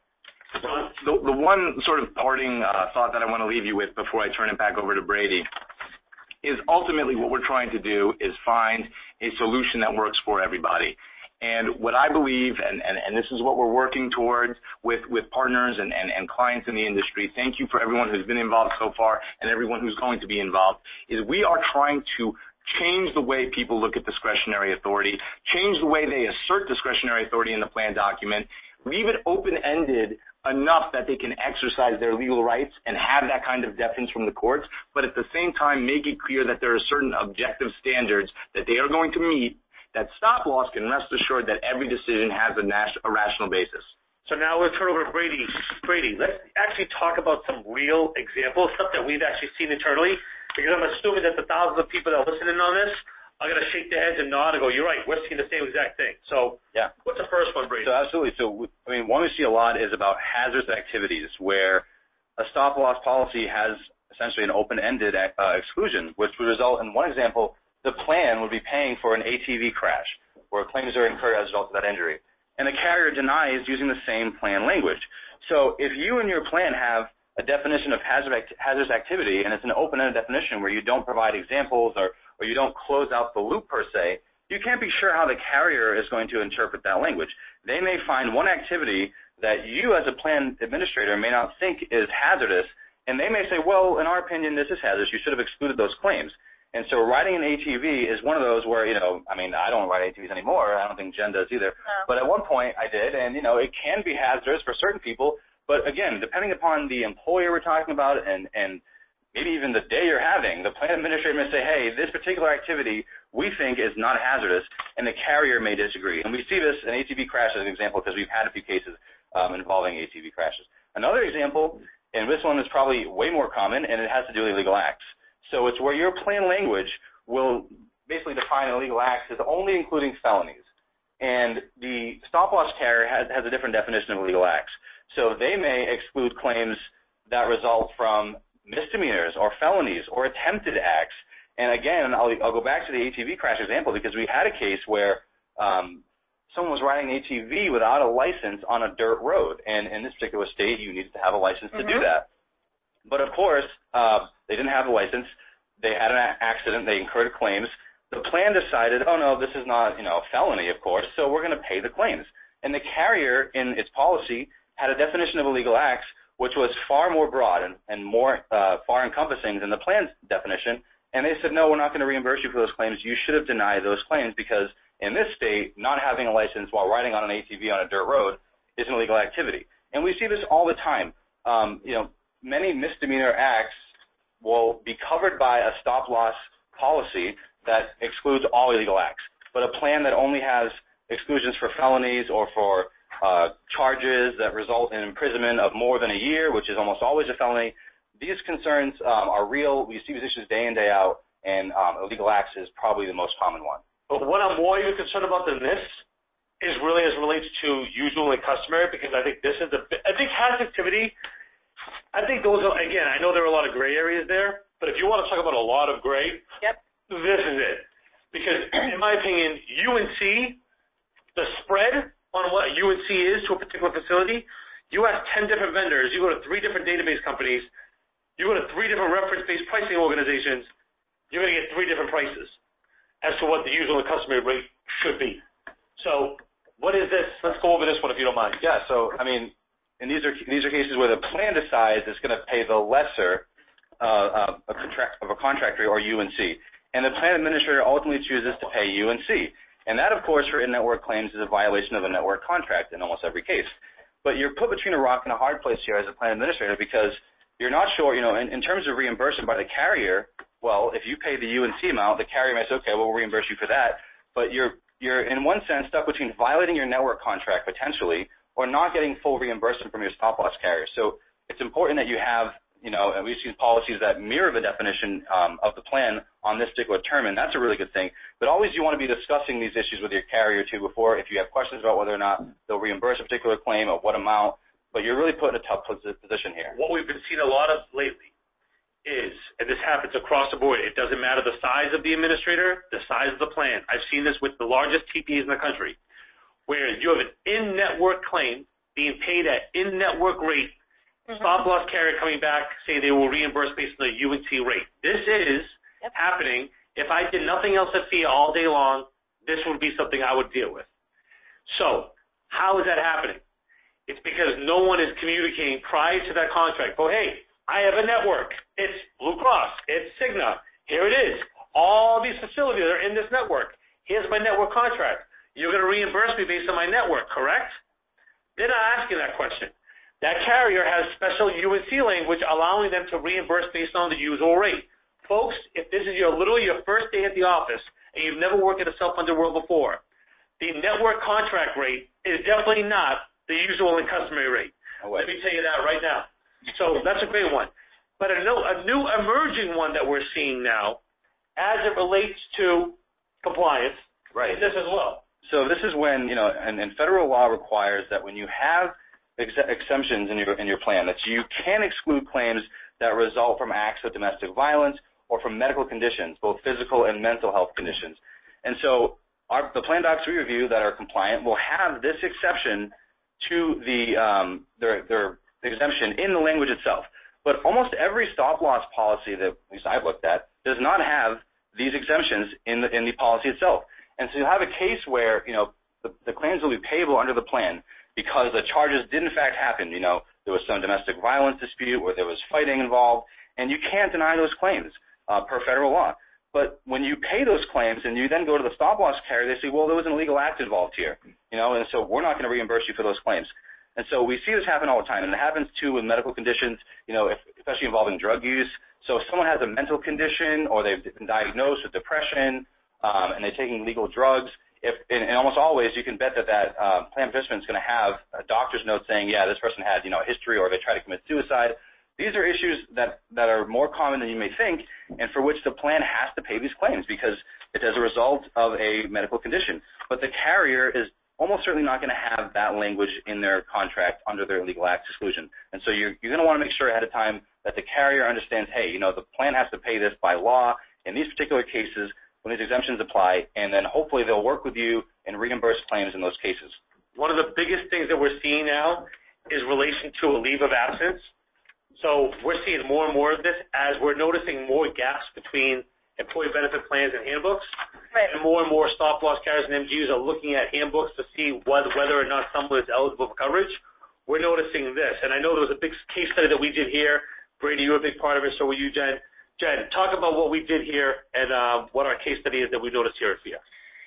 So the one sort of parting thought that I want to leave you with before I turn it back over to Brady is ultimately what we're trying to do is find a solution that works for everybody. And what I believe, and this is what we're working towards with partners and clients in the industry, thank you for everyone who's been involved so far and everyone who's going to be involved, is we are trying to change the way people look at discretionary authority, change the way they assert discretionary authority in the plan document, leave it open-ended enough that they can exercise their legal rights and have that kind of deference from the courts, but at the same time make it clear that there are certain objective standards that they are going to meet, that stop loss can rest assured that every decision has a rational basis. So now we'll turn over to Brady. Brady, let's actually talk about some real examples, stuff that we've actually seen internally, because I'm assuming that the thousands of people that are listening on this are going to shake their heads and nod and go, you're right, we're seeing the same exact thing. So what's the first one, Brady? So absolutely. So, one we see a lot is about hazardous activities where a stop loss policy has essentially an open-ended exclusion, which would result in one example, the plan would be paying for an ATV crash where claims are incurred as a result of that injury. And the carrier denies using the same plan language. So if you and your plan have a definition of hazardous activity, and it's an open-ended definition where you don't provide examples or you don't close out the loop per se, you can't be sure how the carrier is going to interpret that language. They may find one activity that you as a plan administrator may not think is hazardous, and they may say, well, in our opinion, this is hazardous. You should have excluded those claims. And so riding an ATV is one of those where, I don't ride ATVs anymore. I don't think Jen does either. No. But at one point I did, and, it can be hazardous for certain people. But, again, depending upon the employer we're talking about and maybe even the day you're having, the plan administrator may say, hey, this particular activity we think is not hazardous, and the carrier may disagree. And we see this in ATV crashes as an example because we've had a few cases involving ATV crashes. Another example, and this one is probably way more common, and it has to do with illegal acts. So it's where your plan language will basically define illegal acts as only including felonies. And the stop loss carrier has a different definition of illegal acts. So they may exclude claims that result from misdemeanors or felonies or attempted acts. And again, I'll go back to the ATV crash example because we had a case where someone was riding an ATV without a license on a dirt road. And in this particular state, you needed to have a license to do that. But of course, they didn't have a license. They had an accident. They incurred claims. The plan decided, oh, no, this is not, a felony, of course, so we're going to pay the claims. And the carrier, in its policy, had a definition of illegal acts which was far more broad and more far-encompassing than the plan's definition. And they said, no, we're not going to reimburse you for those claims. You should have denied those claims because In this state, not having a license while riding on an ATV on a dirt road is an illegal activity. And we see this all the time. Many misdemeanor acts will be covered by a stop-loss policy that excludes all illegal acts. But a plan that only has exclusions for felonies or for charges that result in imprisonment of more than a year, which is almost always a felony, these concerns are real. We see these issues day in, day out, and illegal acts is probably the most common one. But what I'm more even concerned about than this is really as it relates to usual and customary, because I think this is I think hazard activity, I think those are, again, I know there are a lot of gray areas there, but if you want to talk about a lot of gray, this is it. Because in my opinion, UNC, the spread on what UNC is to a particular facility, you ask 10 different vendors, you go to 3 different database companies, you go to 3 different reference-based pricing organizations, you're going to get 3 different prices as to what the usual and customary rate should be. So what is this? Let's go over this one if you don't mind. Yeah, so, I mean, and these are cases where the plan decides it's going to pay the lesser of a contract rate, or UNC. And the plan administrator ultimately chooses to pay UNC. And that, of course, for in-network claims is a violation of a network contract in almost every case. But you're put between a rock and a hard place here as a plan administrator, because you're not sure, in terms of reimbursement by the carrier, well, if you pay the UNC amount, the carrier may say, okay, we'll reimburse you for that. But you're in one sense stuck between violating your network contract potentially or not getting full reimbursement from your stop-loss carrier. So it's important that you have, and we've seen policies that mirror the definition of the plan on this particular term, and that's a really good thing. But always you want to be discussing these issues with your carrier too before, if you have questions about whether or not they'll reimburse a particular claim or what amount. But you're really put in a tough position here. What we've been seeing a lot of lately is, and this happens across the board, it doesn't matter the size of the administrator, the size of the plan. I've seen this with the largest TPAs in the country, where you have an in-network claim being paid at in-network rate, stop-loss carrier coming back saying they will reimburse based on the UNC rate. This is happening. If I did nothing else at FIA all day long, this would be something I would deal with. So how is that happening? It's because no one is communicating prior to that contract. Oh, hey, I have a network. It's Blue Cross. It's Cigna. Here it is. All these facilities are in this network. Here's my network contract. You're going to reimburse me based on my network, correct? They're not asking that question. That carrier has special UNC language allowing them to reimburse based on the usual rate. Folks, if this is literally your first day at the office and you've never worked at a self-funded world before, the network contract rate is definitely not the usual and customary rate. Let me tell you that right now. So that's a great one. But a new emerging one that we're seeing now, as it relates to compliance, is this as well. So this is when, and federal law requires that when you have exemptions in your plan, that you can exclude claims that result from acts of domestic violence or from medical conditions, both physical and mental health conditions. And so the plan docs we review that are compliant will have this exception to their exemption in the language itself. But almost every stop-loss policy that at least I've looked at does not have these exemptions in the policy itself. And so you'll have a case where, the claims will be payable under the plan because the charges did in fact happen. There was some domestic violence dispute or there was fighting involved, and you can't deny those claims per federal law. But when you pay those claims and you then go to the stop-loss carrier, they say, well, there was an illegal act involved here, and so we're not going to reimburse you for those claims. And so we see this happen all the time, and it happens too with medical conditions, especially involving drug use. So if someone has a mental condition or they've been diagnosed with depression and they're taking legal drugs, and almost always you can bet that plan participant is going to have a doctor's note saying, yeah, this person had a history or they tried to commit suicide. These are issues that are more common than you may think, and for which the plan has to pay these claims because it's as a result of a medical condition. But the carrier is almost certainly not going to have that language in their contract under their illegal acts exclusion. And so you're going to want to make sure ahead of time that the carrier understands, hey, the plan has to pay this by law in these particular cases when these exemptions apply, and then hopefully they'll work with you and reimburse claims in those cases. One of the biggest things that we're seeing now is relation to a leave of absence. So we're seeing more and more of this as we're noticing more gaps between employee benefit plans and handbooks. Right. And more stop-loss carriers and MGUs are looking at handbooks to see whether or not someone is eligible for coverage. We're noticing this. And I know there was a big case study that we did here. Brady, you were a big part of it, so were you, Jen. Jen, talk about what we did here and what our case study is that we noticed here at FIA.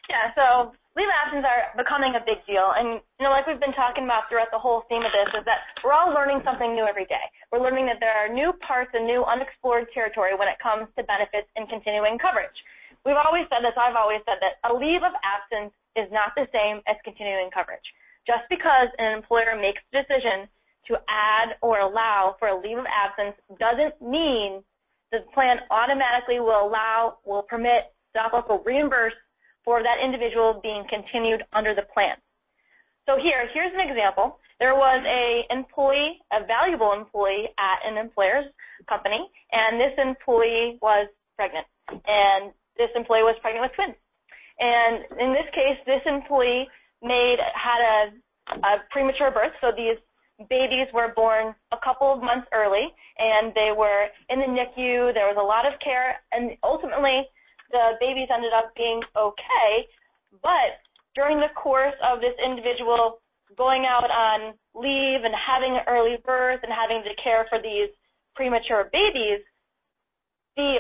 Yeah, so leave of absence are becoming a big deal. And, like we've been talking about throughout the whole theme of this, is that we're all learning something new every day. We're learning that there are new parts and new unexplored territory when it comes to benefits and continuing coverage. We've always said this, I've always said that a leave of absence is not the same as continuing coverage. Just because an employer makes the decision to add or allow for a leave of absence doesn't mean the plan automatically will permit, stop-loss will reimburse for that individual being continued under the plan. So here's an example. There was a valuable employee at an employer's company, and this employee was pregnant. And this employee was pregnant with twins. And in this case, this employee had a premature birth, so these babies were born a couple of months early, and they were in the NICU. There was a lot of care, and ultimately the babies ended up being okay. But during the course of this individual going out on leave and having an early birth and having to care for these premature babies, the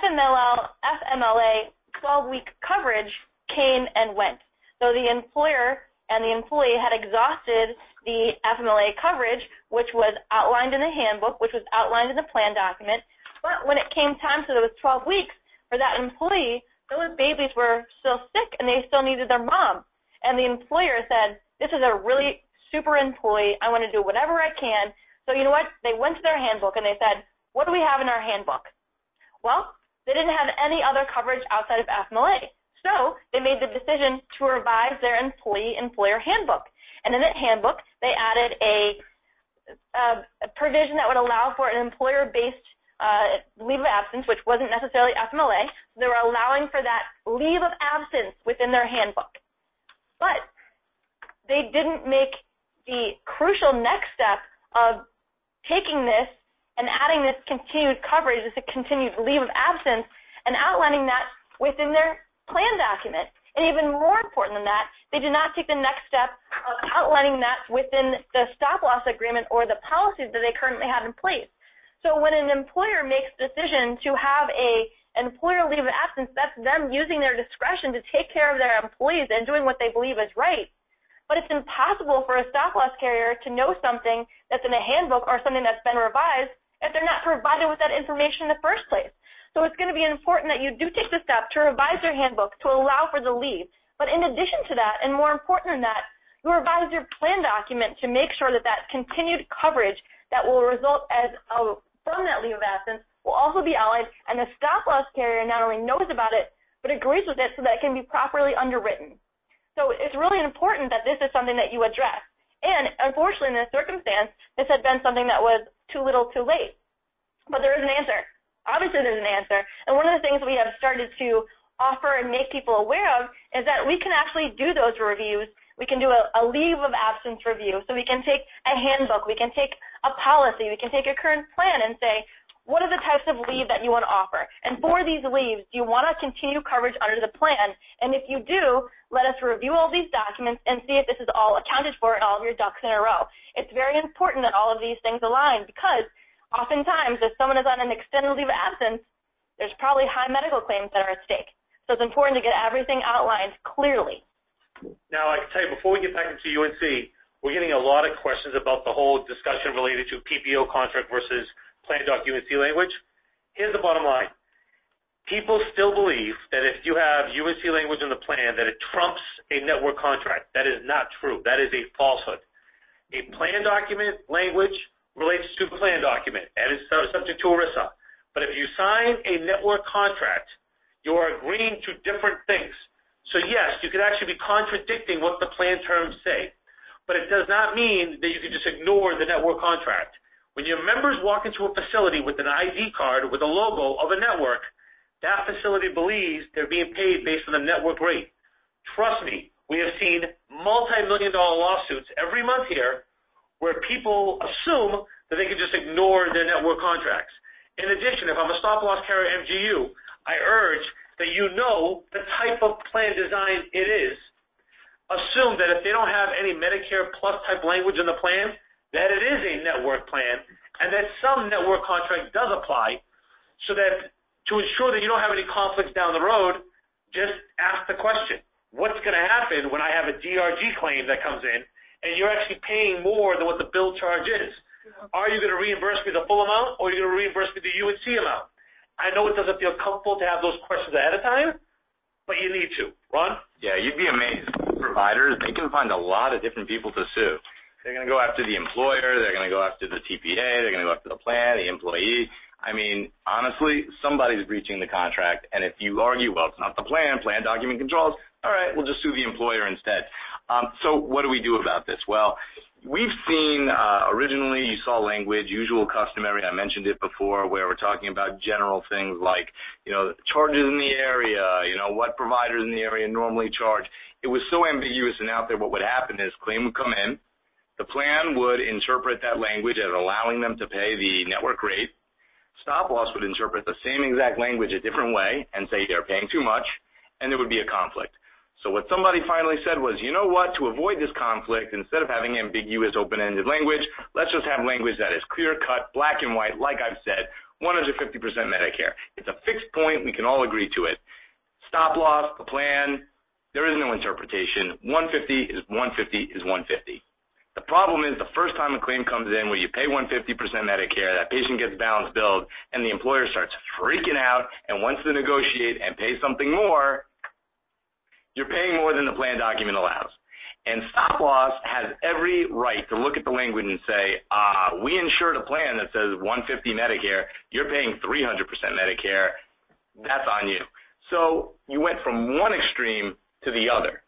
FMLA 12-week coverage came and went. So the employer and the employee had exhausted the FMLA coverage, which was outlined in the handbook, which was outlined in the plan document. But when it came time to those 12 weeks for that employee, those babies were still sick and they still needed their mom. And the employer said, this is a really super employee. I want to do whatever I can. So you know what? They went to their handbook and they said, what do we have in our handbook? Well, they didn't have any other coverage outside of FMLA. So they made the decision to revise their employee-employer handbook. And in that handbook, they added a provision that would allow for an employer-based leave of absence, which wasn't necessarily FMLA. So they were allowing for that leave of absence within their handbook. But they didn't make the crucial next step of taking this and adding this continued coverage, this continued leave of absence, and outlining that within their plan document. And even more important than that, they did not take the next step of outlining that within the stop-loss agreement or the policies that they currently had in place. So when an employer makes the decision to have an employer leave of absence, that's them using their discretion to take care of their employees and doing what they believe is right. But it's impossible for a stop-loss carrier to know something that's in a handbook or something that's been revised if they're not provided with that information in the first place. So it's going to be important that you do take the step to revise your handbook to allow for the leave. But in addition to that, and more important than that, you revise your plan document to make sure that that continued coverage that will result from that leave of absence will also be outlined, and the stop-loss carrier not only knows about it, but agrees with it so that it can be properly underwritten. So it's really important that this is something that you address. And unfortunately, in this circumstance, this had been something that was too little too late. But there is an answer. Obviously, there's an answer. And one of the things we have started to offer and make people aware of is that we can actually do those reviews. We can do a leave of absence review. So we can take a handbook. We can take a policy. We can take a current plan and say, what are the types of leave that you want to offer? And for these leaves, do you want to continue coverage under the plan? And if you do, let us review all these documents and see if this is all accounted for and all of your ducks in a row. It's very important that all of these things align because oftentimes if someone is on an extended leave of absence, there's probably high medical claims that are at stake. So it's important to get everything outlined clearly. Now, I can tell you, before we get back into UNC, we're getting a lot of questions about the whole discussion related to PPO contract versus plan.UNC language. Here's the bottom line. People still believe that if you have UNC language in the plan, that it trumps a network contract. That is not true. That is a falsehood. A plan document language relates to the plan document and is subject to ERISA. But if you sign a network contract, you are agreeing to different things. So yes, you could actually be contradicting what the plan terms say. But it does not mean that you can just ignore the network contract. When your members walk into a facility with an ID card with a logo of a network, that facility believes they're being paid based on the network rate. Trust me, we have seen multi-million-dollar lawsuits every month here where people assume that they can just ignore their network contracts. In addition, if I'm a stop-loss carrier MGU, I urge that you know the type of plan design it is. Assume that if they don't have any Medicare Plus type language in the plan, that it is a network plan, and that some network contract does apply, so that to ensure that you don't have any conflicts down the road, just ask the question. what's going to happen when I have a DRG claim that comes in and you're actually paying more than what the bill charge is? Are you going to reimburse me the full amount, or are you going to reimburse me the UNC amount? I know it doesn't feel comfortable to have those questions ahead of time, but you need to. Ron? Yeah, you'd be amazed. Providers, they can find a lot of different people to sue. They're going to go after the employer. They're going to go after the TPA. They're going to go after the plan, the employee. I mean, honestly, somebody's breaching the contract. And if you argue, well, it's not the plan document controls, all right, we'll just sue the employer instead. So what do we do about this? Well, we've seen, originally you saw language, usual, customary, I mentioned it before, where we're talking about general things like, charges in the area, what providers in the area normally charge. It was so ambiguous and out there, what would happen is claim would come in, the plan would interpret that language as allowing them to pay the network rate. Stop loss would interpret the same exact language a different way and say they're paying too much, and there would be a conflict. So what somebody finally said was, you know what, to avoid this conflict, instead of having ambiguous, open-ended language, let's just have language that is clear-cut, black and white, like I've said, 150% Medicare. It's a fixed point. We can all agree to it. Stop loss, the plan, there is no interpretation. 150 is 150 is 150. The problem is the first time a claim comes in where you pay 150% Medicare, that patient gets balance billed, and the employer starts freaking out and wants to negotiate and pay something more, you're paying more than the plan document allows. And stop loss has every right to look at the language and say, we insured a plan that says 150 Medicare, you're paying 300% Medicare, that's on you. So you went from one extreme to the other.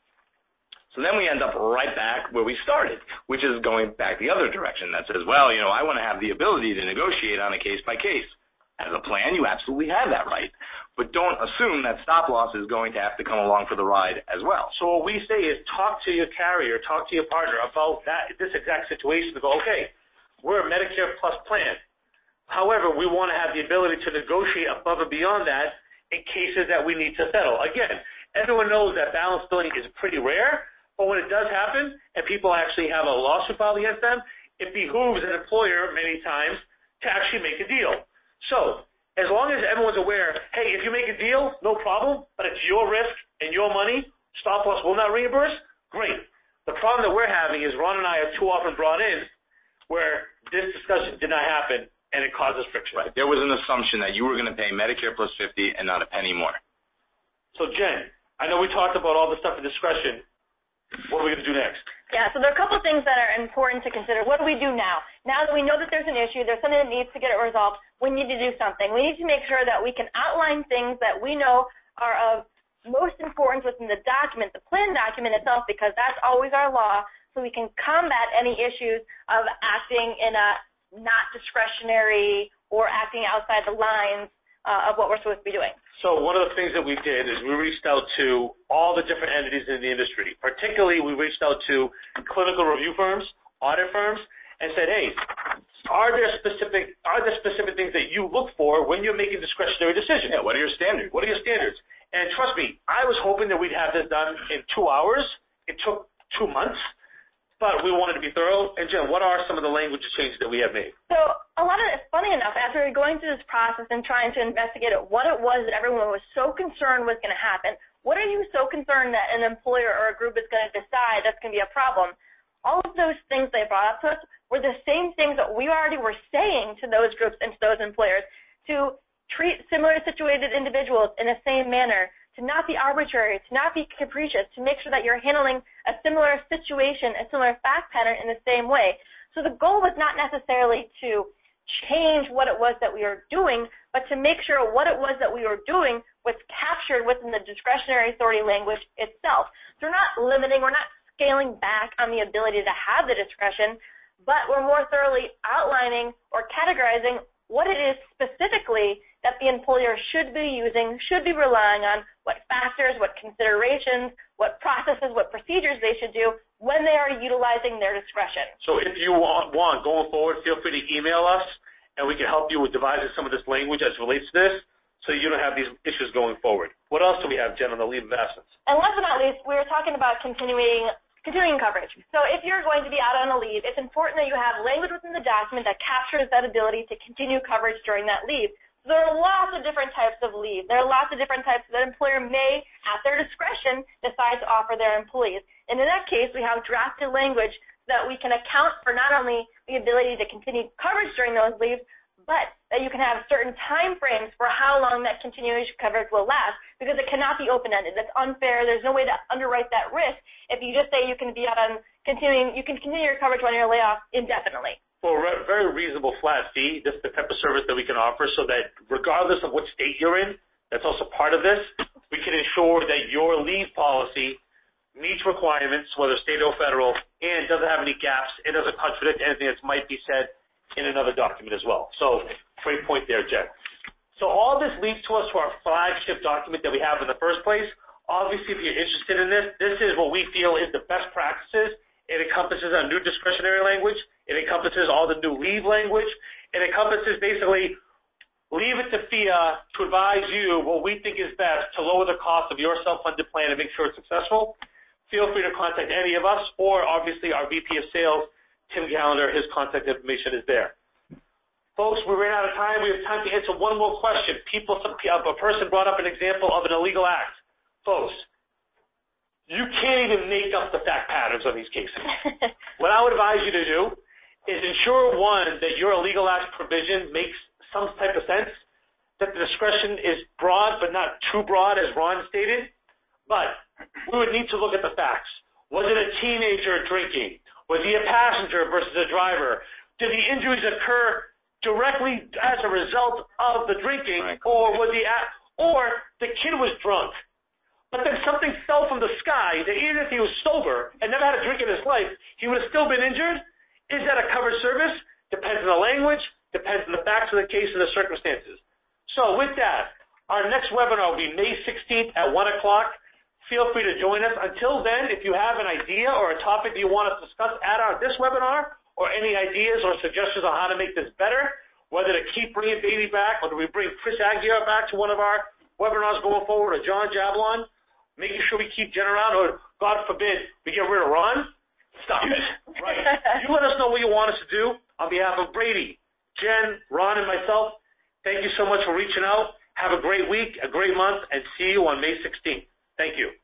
So then we end up right back where we started, which is going back the other direction that says, well, I want to have the ability to negotiate on a case by case. As a plan, you absolutely have that right. But don't assume that stop loss is going to have to come along for the ride as well. So what we say is talk to your carrier, talk to your partner about this exact situation to go, okay, we're a Medicare Plus plan. However, we want to have the ability to negotiate above and beyond that in cases that we need to settle. Again, everyone knows that balance billing is pretty rare, but when it does happen and people actually have a lawsuit filed against them, it behooves an employer many times to actually make a deal. So as long as everyone's aware, hey, if you make a deal, no problem, but it's your risk and your money, stop loss will not reimburse, great. The problem that we're having is Ron and I are too often brought in where this discussion did not happen and it causes friction. Right. There was an assumption that you were going to pay Medicare plus 50 and not a penny more. So Jen, I know we talked about all the stuff in discretion. What are we going to do next? Yeah, so there are a couple of things that are important to consider. What do we do now? Now that we know that there's an issue, there's something that needs to get it resolved, we need to do something. We need to make sure that we can outline things that we know are of most importance within the document, the plan document itself, because that's always our law, so we can combat any issues of acting in a not discretionary or acting outside the lines of what we're supposed to be doing. So one of the things that we did is we reached out to all the different entities in the industry. Particularly, we reached out to clinical review firms, audit firms, and said, hey, are there specific things that you look for when you're making discretionary decisions? Yeah, what are your standards? What are your standards? And trust me, I was hoping that we'd have this done in 2 hours. It took 2 months. But we wanted to be thorough. And Jen, what are some of the language changes that we have made? So a lot of it, funny enough, after going through this process and trying to investigate what it was that everyone was so concerned was going to happen, what are you so concerned that an employer or a group is going to decide that's going to be a problem? All of those things they brought up to us were the same things that we already were saying to those groups and to those employers, to treat similar situated individuals in the same manner, to not be arbitrary, to not be capricious, to make sure that you're handling a similar situation, a similar fact pattern in the same way. So the goal was not necessarily to change what it was that we were doing, but to make sure what it was that we were doing was captured within the discretionary authority language itself. So we're not limiting, we're not scaling back on the ability to have the discretion, but we're more thoroughly outlining or categorizing what it is specifically that the employer should be using, should be relying on, what factors, what considerations, what processes, what procedures they should do when they are utilizing their discretion. So if you want going forward, feel free to email us, and we can help you with devising some of this language as it relates to this, so you don't have these issues going forward. What else do we have, Jen, on the leave of absence? And last but not least, we were talking about continuing coverage. So if you're going to be out on a leave, it's important that you have language within the document that captures that ability to continue coverage during that leave. There are lots of different types of leave. There are lots of different types that an employer may, at their discretion, decide to offer their employees. And in that case, we have drafted language so that we can account for not only the ability to continue coverage during those leaves, but that you can have certain time frames for how long that continuation coverage will last, because it cannot be open-ended. That's unfair. There's no way to underwrite that risk if you just say you can be out on you can continue your coverage when you're laid off indefinitely. For a very reasonable flat fee, this is the type of service that we can offer so that regardless of what state you're in, that's also part of this, we can ensure that your leave policy meets requirements, whether state or federal, and doesn't have any gaps. It doesn't contradict anything that might be said in another document as well. So, great point there, Jen. So all this leads to us to our flagship document that we have in the first place. Obviously, if you're interested in this, this is what we feel is the best practices. It encompasses our new discretionary language. It encompasses all the new leave language. It encompasses basically leave it to FIA to advise you what we think is best to lower the cost of your self-funded plan and make sure it's successful. Feel free to contact any of us or obviously our VP of Sales, Tim Gallagher. His contact information is there. Folks, we ran out of time. We have time to answer one more question. A person brought up an example of an illegal act. Folks, you can't even make up the fact patterns on these cases. What I would advise you to do is ensure, one, that your illegal act provision makes some type of sense, that the discretion is broad but not too broad, as Ron stated. But we would need to look at the facts. Was it a teenager drinking? Was he a passenger versus a driver? Did the injuries occur directly as a result of the drinking, or the kid was drunk, but then something fell from the sky that even if he was sober and never had a drink in his life, he would have still been injured? Is that a covered service? Depends on the language, depends on the facts of the case and the circumstances. So with that, our next webinar will be May 16th at 1 o'clock. Feel free to join us. Until then, if you have an idea or a topic you want us to discuss at this webinar, or any ideas or suggestions on how to make this better, whether to keep bringing Baby back, or do we bring Chris Aguiar back to one of our webinars going forward, or John Jablon, making sure we keep Jen around, or God forbid, we get rid of Ron, stop it. Right. You let us know what you want us to do. On behalf of Brady, Jen, Ron, and myself, thank you so much for reaching out. Have a great week, a great month, and see you on May 16th. Thank you.